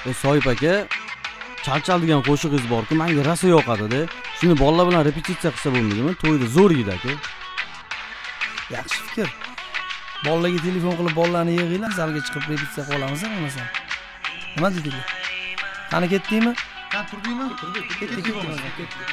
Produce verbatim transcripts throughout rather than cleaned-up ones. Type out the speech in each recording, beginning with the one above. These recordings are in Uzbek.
E Soyib aka, Chalchal degan qo'shig'ingiz bor-ku, menga rosa yoqadi-da. Shuni bolalar bilan repetitsiya qilsa bo'lmaydimi? To'yda zo'r yeydi aka. Yaxshi fikr. Bolalarga telefon qilib bolalarni yig'inglar, zalga chiqib repetitsiya qila olamiz, bo'lmasa. Nima dedinglar? Qani ketdingmi? Ha, turdingmi? Turdik. Ketdik, bo'lmasa, ketdik.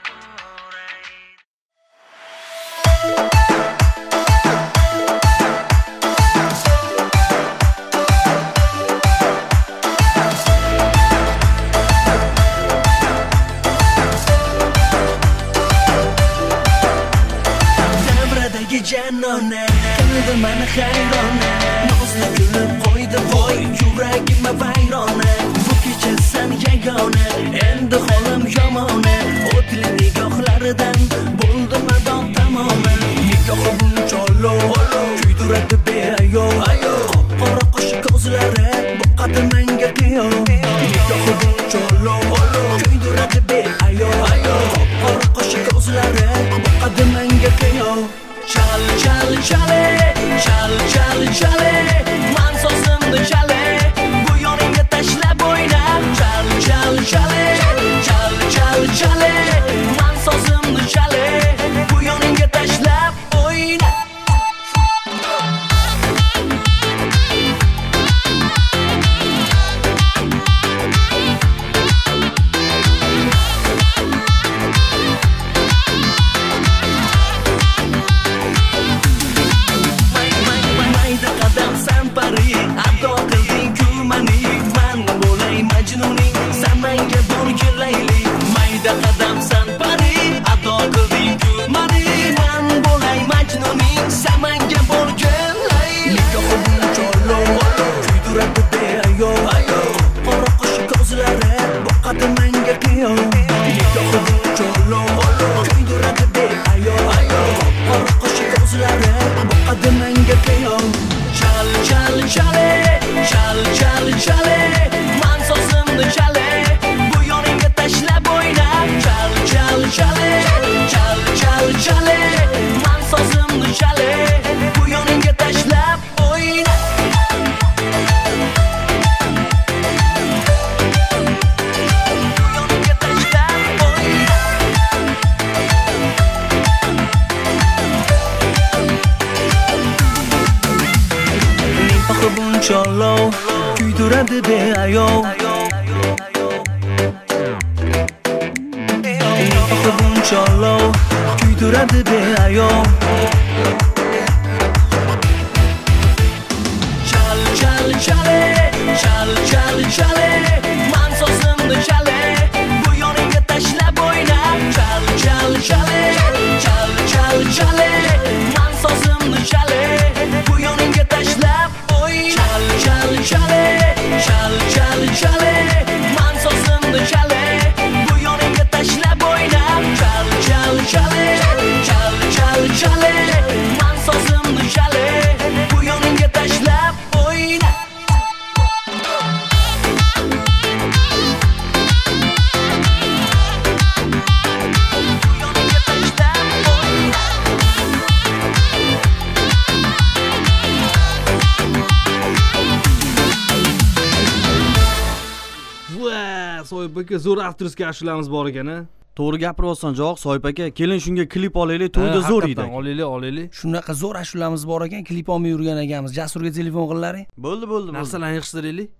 Janona, qildi meni hayrona, nozli kulib qo'ydi voy, yuragimga vayrona. Bu kecha sen yagona, endi holim yomona. O'tli nigohlaridan bo'ldim madon tamoman. Nigohi bunchalo, kuydiradi beayov. Qora qosh ko'zlari, boqadi menga qiyo. Nigohi bunchalo, kuydiradi beayov. Qora qosh ko'zlari, boqadi menga qiyo. Chal chal chale, chal chal chale, man sozimni chale, bu yoningga tashlab o'yna. Chal chal chale, chal chal chale, man sozimni chale, bu yoningga tashlab o'yna. Bunchalo, kuydiradi beayov. Bunchalo, kuydiradi beayov. Chal chal chale, chal chal chale, man sozimni chale, bu yoningga tashlab o'yna. Chal chal chale, chal chal chale, man sozimni chale, bu yoningga tashlab o'yna. Chal chale, chal chal chale, man sozimni chale, bu yoningga tashlab o'yna. Chal chal chale, chal chal chale, man sozimni chale, bu yoningga tashlab o'yna. Soyib aka, zo'r aktriska ashulamiz bor ekan-a. To'g'ri gapiryapsan, Jo'q. Soyib aka, kelin shunga klip olaylik, to'yda zo'r edi. Olaylik, olaylik. Shunaqa zo'r ashulamiz bor ekan, klip olmay yurgan ekanmiz. Jasurga telefon qilaring. Bo'ldi, bo'ldi. Narsalarni yig'ishtiraylik.